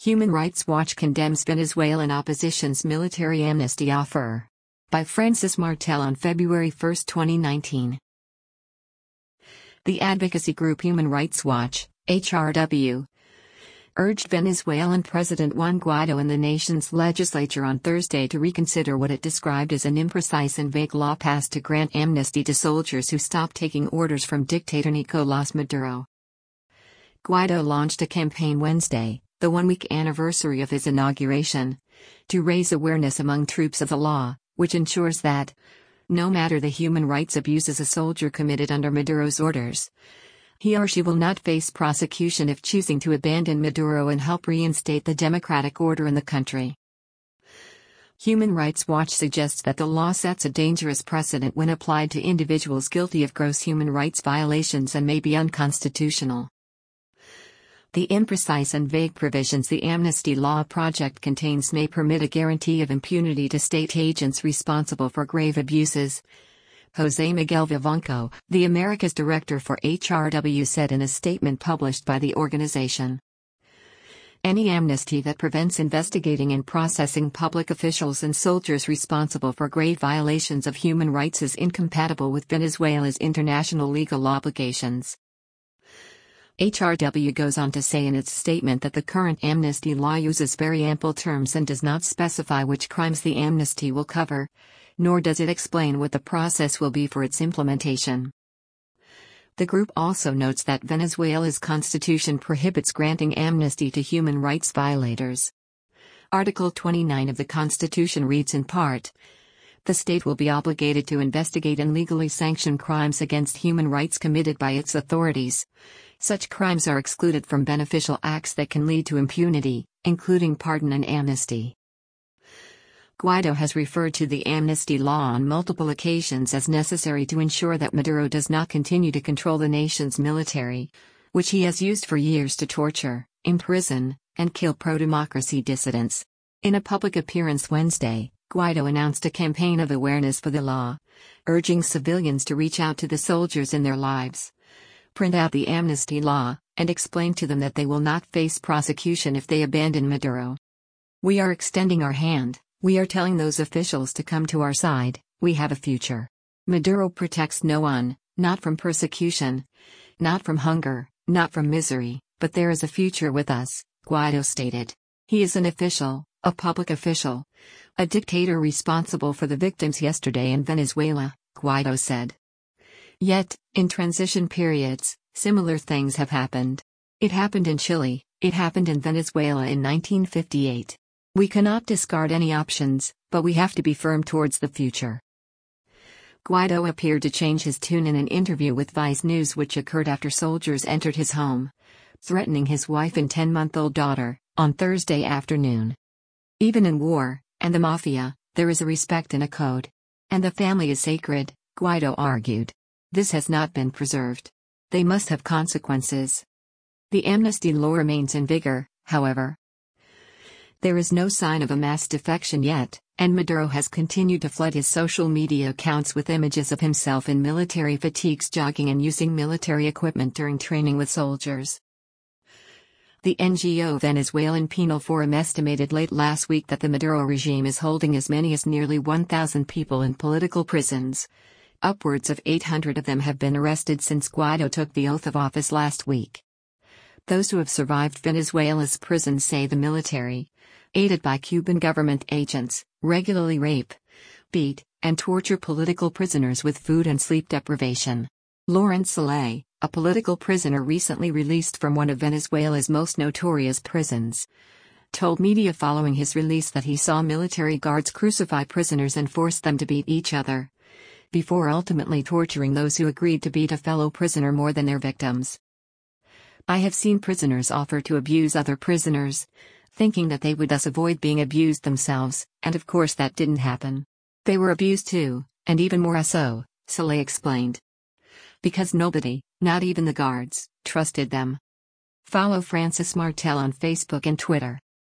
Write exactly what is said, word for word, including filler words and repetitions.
Human Rights Watch condemns Venezuelan opposition's military amnesty offer. By Francis Martel on February first, twenty nineteen. The advocacy group Human Rights Watch, H R W, urged Venezuelan President Juan Guaido and the nation's legislature on Thursday to reconsider what it described as an imprecise and vague law passed to grant amnesty to soldiers who stopped taking orders from dictator Nicolás Maduro. Guaido launched a campaign Wednesday, the one-week anniversary of his inauguration, to raise awareness among troops of the law, which ensures that, no matter the human rights abuses a soldier committed under Maduro's orders, he or she will not face prosecution if choosing to abandon Maduro and help reinstate the democratic order in the country. Human Rights Watch suggests that the law sets a dangerous precedent when applied to individuals guilty of gross human rights violations and may be unconstitutional. The imprecise and vague provisions the Amnesty Law Project contains may permit a guarantee of impunity to state agents responsible for grave abuses. José Miguel Vivanco, the Americas director for H R W, said in a statement published by the organization. Any amnesty that prevents investigating and processing public officials and soldiers responsible for grave violations of human rights is incompatible with Venezuela's international legal obligations. H R W goes on to say in its statement that the current amnesty law uses very ample terms and does not specify which crimes the amnesty will cover, nor does it explain what the process will be for its implementation. The group also notes that Venezuela's constitution prohibits granting amnesty to human rights violators. Article twenty-nine of the Constitution reads in part, "The state will be obligated to investigate and legally sanction crimes against human rights committed by its authorities. Such crimes are excluded from beneficial acts that can lead to impunity, including pardon and amnesty." Guaido has referred to the amnesty law on multiple occasions as necessary to ensure that Maduro does not continue to control the nation's military, which he has used for years to torture, imprison, and kill pro-democracy dissidents. In a public appearance Wednesday, Guaido announced a campaign of awareness for the law, urging civilians to reach out to the soldiers in their lives, print out the amnesty law, and explain to them that they will not face prosecution if they abandon Maduro. "We are extending our hand, we are telling those officials to come to our side, we have a future. Maduro protects no one, not from persecution, not from hunger, not from misery, but there is a future with us," Guaido stated. He is an official, a public official, a dictator responsible for the victims yesterday in Venezuela, Guaido said. Yet, in transition periods, similar things have happened. It happened in Chile, it happened in Venezuela in nineteen fifty-eight. We cannot discard any options, but we have to be firm towards the future. Guaido appeared to change his tune in an interview with Vice News which occurred after soldiers entered his home, threatening his wife and ten-month-old daughter, on Thursday afternoon. "Even in war, and the mafia, there is a respect and a code. And the family is sacred," Guaido argued. "This has not been preserved. They must have consequences." The amnesty law remains in vigor, however. There is no sign of a mass defection yet, and Maduro has continued to flood his social media accounts with images of himself in military fatigues jogging and using military equipment during training with soldiers. The N G O Venezuelan Penal Forum estimated late last week that the Maduro regime is holding as many as nearly one thousand people in political prisons. Upwards of eight hundred of them have been arrested since Guaido took the oath of office last week. Those who have survived Venezuela's prisons say the military, aided by Cuban government agents, regularly rape, beat, and torture political prisoners with food and sleep deprivation. Lawrence Saleh, a political prisoner recently released from one of Venezuela's most notorious prisons, told media following his release that he saw military guards crucify prisoners and force them to beat each other, before ultimately torturing those who agreed to beat a fellow prisoner more than their victims. "I have seen prisoners offer to abuse other prisoners, thinking that they would thus avoid being abused themselves, and of course that didn't happen. They were abused too, and even more so," Saleh explained. "Because nobody, not even the guards, trusted them." Follow Francis Martel on Facebook and Twitter.